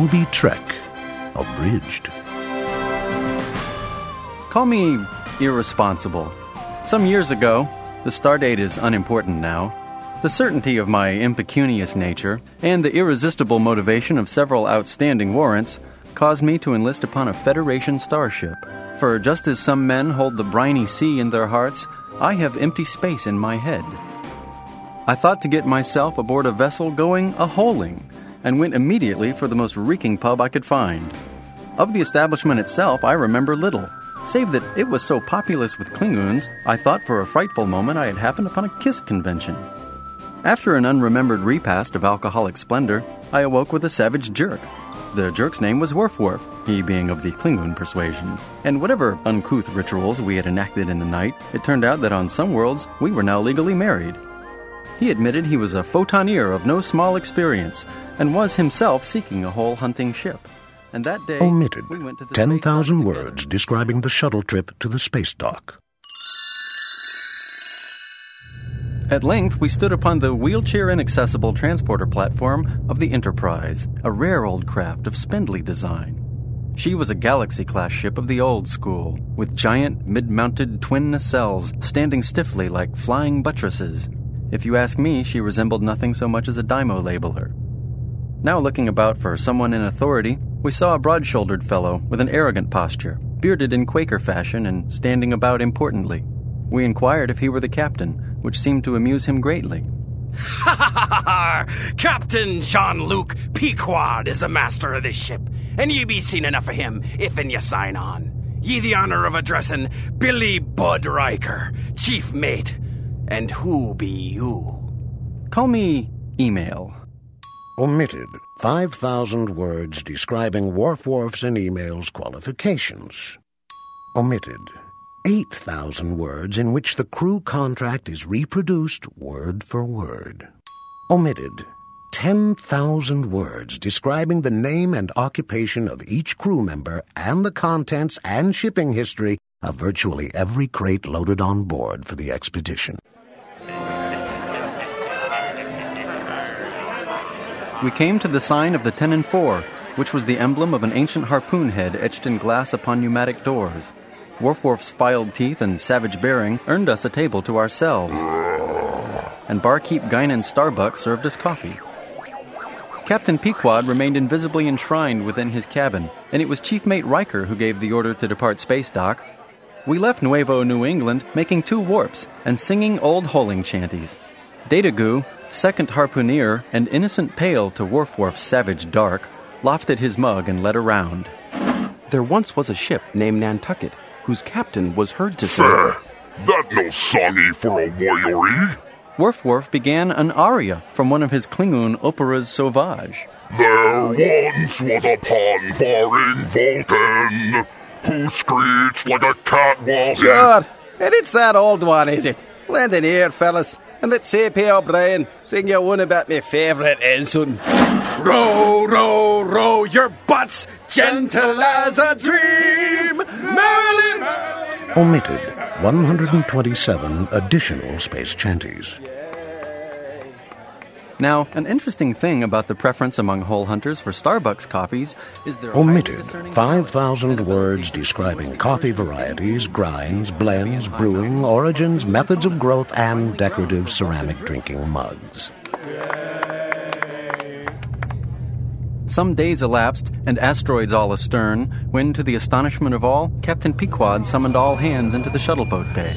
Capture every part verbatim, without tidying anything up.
Moby Trek, abridged. Call me irresponsible. Some years ago, the stardate is unimportant now, the certainty of my impecunious nature and the irresistible motivation of several outstanding warrants caused me to enlist upon a Federation starship. For just as some men hold the briny sea in their hearts, I have empty space in my head. I thought to get myself aboard a vessel going a-holing, and went immediately for the most reeking pub I could find. Of the establishment itself, I remember little, save that it was so populous with Klingons, I thought for a frightful moment I had happened upon a kiss convention. After an unremembered repast of alcoholic splendor, I awoke with a savage jerk. The jerk's name was Worf Worf, he being of the Klingon persuasion. And whatever uncouth rituals we had enacted in the night, it turned out that on some worlds we were now legally married. He admitted he was a photonier of no small experience, and was himself seeking a whole hunting ship. And that day, Omitted. we went to the ten space thousand dock words together. describing the shuttle trip to the space dock. At length, we stood upon the wheelchair-inaccessible transporter platform of the Enterprise, a rare old craft of spindly design. She was a Galaxy-class ship of the old school, with giant, mid-mounted twin nacelles standing stiffly like flying buttresses. If you ask me, she resembled nothing so much as a Dymo labeler. Now looking about for someone in authority, we saw a broad-shouldered fellow with an arrogant posture, bearded in Quaker fashion and standing about importantly. We inquired if he were the captain, which seemed to amuse him greatly. Ha ha ha ha! Captain Jean-Luc Picard is the master of this ship, and ye be seen enough of him if and ye sign on. Ye the honor of addressing Billy Bud Riker, chief mate. And who be you? Call me Email. Omitted. five thousand words describing Worf Worf's and Email's qualifications. Omitted. eight thousand words in which the crew contract is reproduced word for word. Omitted. ten thousand words describing the name and occupation of each crew member and the contents and shipping history of virtually every crate loaded on board for the expedition. We came to the sign of the Ten and Four, which was the emblem of an ancient harpoon head etched in glass upon pneumatic doors. Worf Worf's filed teeth and savage bearing earned us a table to ourselves, and barkeep Guinan Starbuck served us coffee. Captain Pequod remained invisibly enshrined within his cabin, and it was Chief Mate Riker who gave the order to depart space dock. We left Nuevo New England making two warps and singing old holing chanties. Datagoo, second harpooneer and innocent pale to Worf Worf's savage dark, lofted his mug and led around. There once was a ship named Nantucket, whose captain was heard to say, Fair, that no songy for a warrior. Worf Worf began an aria from one of his Klingon operas sauvage. There once was a pond-faring Vulcan who screeched like a cat walking. Sure, and it's that old one, is it? Lend an ear, fellas, and let C P O'Brien sing you one about me favourite ensign. Row, row, row your butts, gentle as a dream, merrily, merrily. Omitted. one hundred twenty-seven additional space chanties. Now, an interesting thing about the preference among hole hunters for Starbucks coffees is their Omitted. five thousand words describing coffee varieties, grinds, blends, brewing, origins, methods of growth, and decorative ceramic drinking mugs. Some days elapsed, and asteroids all astern, when, to the astonishment of all, Captain Pequod summoned all hands into the shuttleboat bay.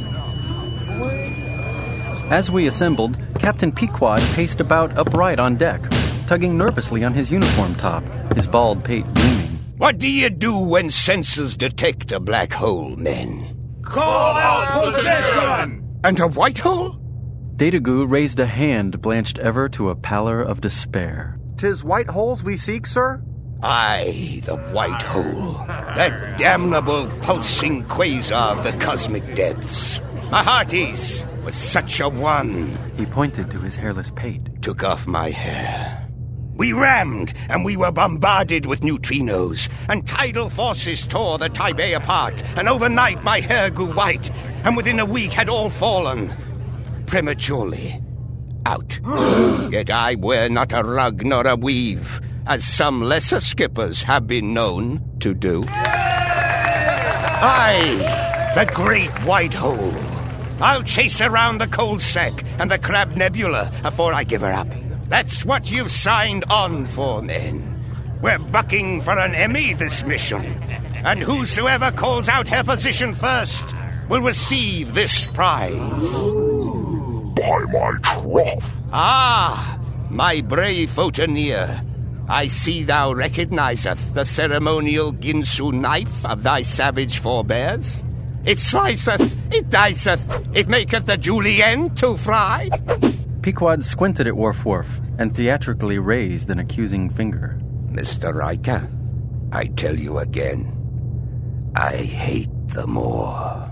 As we assembled, Captain Pequod paced about upright on deck, tugging nervously on his uniform top, his bald pate gleaming. What do you do when sensors detect a black hole, men? Call out position! And a white hole? Datagoo raised a hand blanched ever to a pallor of despair. 'Tis white holes we seek, sir? Aye, the white hole. That damnable pulsing quasar of the cosmic depths. My hearties was such a one. He pointed to his hairless pate. Took off my hair. We rammed, and we were bombarded with neutrinos, and tidal forces tore the Taipei apart, and overnight my hair grew white, and within a week had all fallen. Prematurely. Out. Yet I wear not a rug nor a weave. as some lesser skippers have been known to do. I, the Great White Hole. I'll chase around the Cold Sack and the Crab Nebula before I give her up. That's what you've signed on for, men. We're bucking for an Emmy this mission. And whosoever calls out her position first will receive this prize. By my trough. Ah, my brave Photoneer. I see thou recognizeth the ceremonial Ginsu knife of thy savage forebears. It sliceth, it diceth, it maketh the julienne to fry. Pequod squinted at Worf Worf and theatrically raised an accusing finger. Mister Riker, I tell you again, I hate the Moor.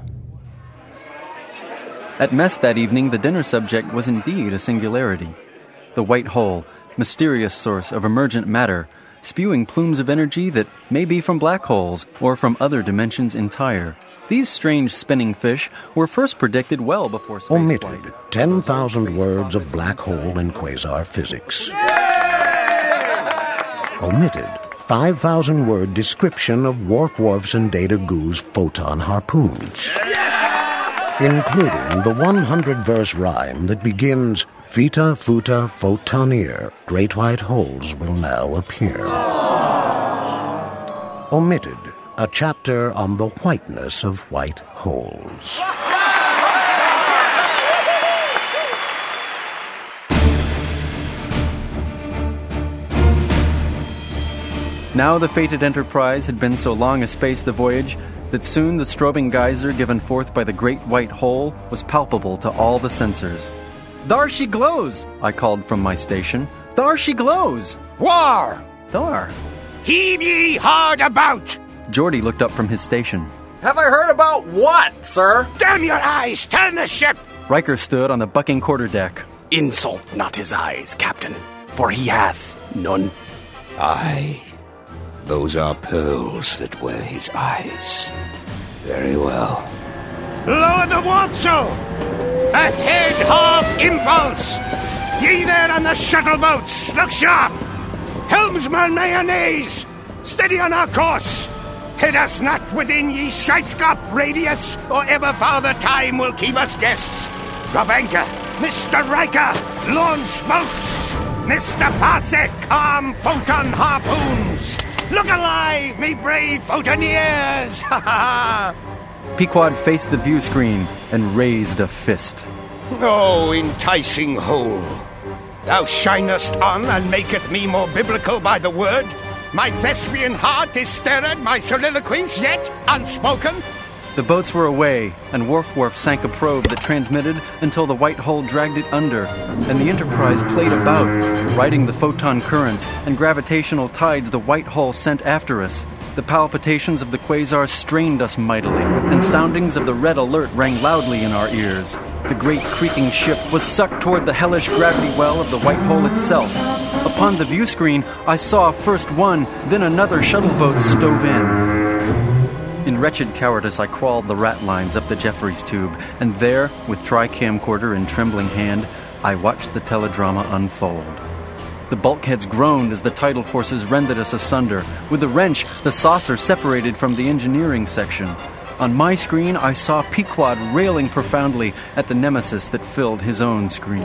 At mess that evening, the dinner subject was indeed a singularity. The white hole, mysterious source of emergent matter, spewing plumes of energy that may be from black holes or from other dimensions entire. These strange spinning fish were first predicted well before space Omitted flight. ten thousand words of black hole and quasar physics. Omitted five thousand word description of Worf Worf's and Data Goo's photon harpoons. Including the one hundred verse rhyme that begins, Fita Futa Photonier, great white holes will now appear. Omitted a chapter on the whiteness of white holes. Now the fated Enterprise had been so long a space the voyage that soon the strobing geyser given forth by the great white hole was palpable to all the sensors. "Thar she glows!" I called from my station. "Thar she glows!" War! Thar! Heave ye hard about! Geordi looked up from his station. Have I heard about what, sir? Damn your eyes! Turn the ship! Riker stood on the bucking quarterdeck. Insult not his eyes, Captain, for he hath none. Aye. Those are pearls that were his eyes. Very well. Lower the warpsail! Ahead, half impulse! Ye there on the shuttle boats, look sharp! Helmsman mayonnaise! Steady on our course! Head us not within ye Scheitskopf radius, or ever farther time will keep us guests. Drop anchor! Mister Riker, launch boats! Mister Parsec, arm photon harpoons! Look alive, me brave photoneers! Ha ha ha! Pequod faced the view screen and raised a fist. Oh, enticing hole! Thou shinest on and maketh me more biblical by the word. My thespian heart is stirred, my soliloquies yet unspoken. The boats were away, and Worf Worf sank a probe that transmitted until the white hole dragged it under, and the Enterprise played about, riding the photon currents and gravitational tides the white hole sent after us. The palpitations of the quasar strained us mightily, and soundings of the red alert rang loudly in our ears. The great creaking ship was sucked toward the hellish gravity well of the white hole itself. Upon the view screen, I saw first one, then another shuttle boat stove in. In wretched cowardice, I crawled the rat lines up the Jeffries tube, and there, with tri-camcorder in trembling hand, I watched the teledrama unfold. The bulkheads groaned as the tidal forces rended us asunder. With a wrench, the saucer separated from the engineering section. On my screen, I saw Pequod railing profoundly at the nemesis that filled his own screen.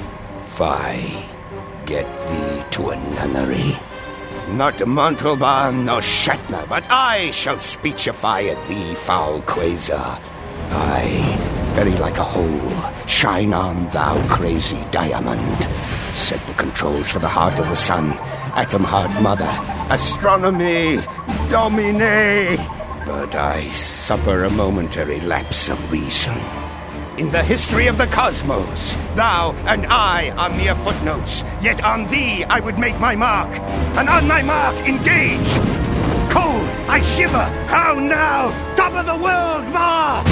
Fie, get thee to a nunnery. Not Montalban nor Shatner, but I shall speechify at thee, foul quasar. Aye, very like a hole. Shine on, thou crazy diamond. Set the controls for the heart of the sun. Atom heart mother. Astronomy. Domine. But I suffer a momentary lapse of reason. In the history of the cosmos, thou and I are mere footnotes, yet on thee I would make my mark, and on my mark engage. Cold, I shiver, how now? Top of the world, Ma!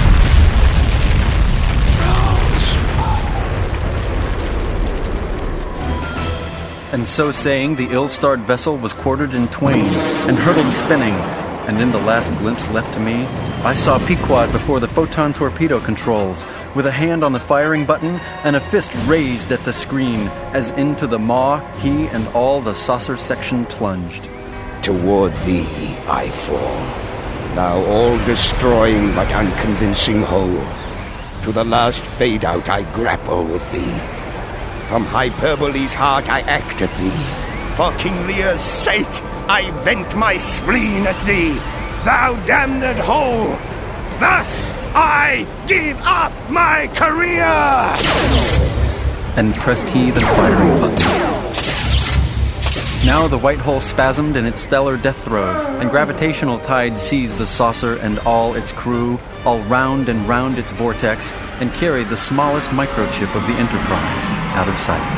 And so saying, the ill-starred vessel was quartered in twain and hurtled spinning, and in the last glimpse left to me, I saw Pequod before the photon torpedo controls, with a hand on the firing button and a fist raised at the screen, as into the maw he and all the saucer section plunged. Toward thee I fall, thou all-destroying but unconvincing whole. To the last fade-out I grapple with thee. From Hyperbole's heart I act at thee. For King Lear's sake I vent my spleen at thee. Thou damned whole! Thus I give up my career! And pressed he the firing button. Now the white hole spasmed in its stellar death throes, and gravitational tides seized the saucer and all its crew, all round and round its vortex, and carried the smallest microchip of the Enterprise out of sight.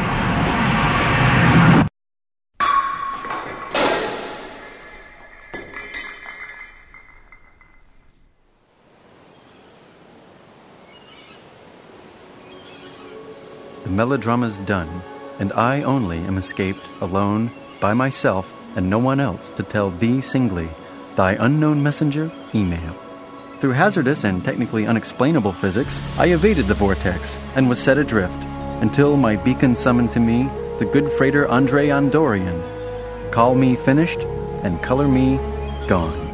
The melodrama's done, and I only am escaped, alone, by myself, and no one else to tell thee singly, thy unknown messenger, email. Through hazardous and technically unexplainable physics, I evaded the vortex and was set adrift, until my beacon summoned to me the good freighter Andre Andorian. Call me finished, and color me gone.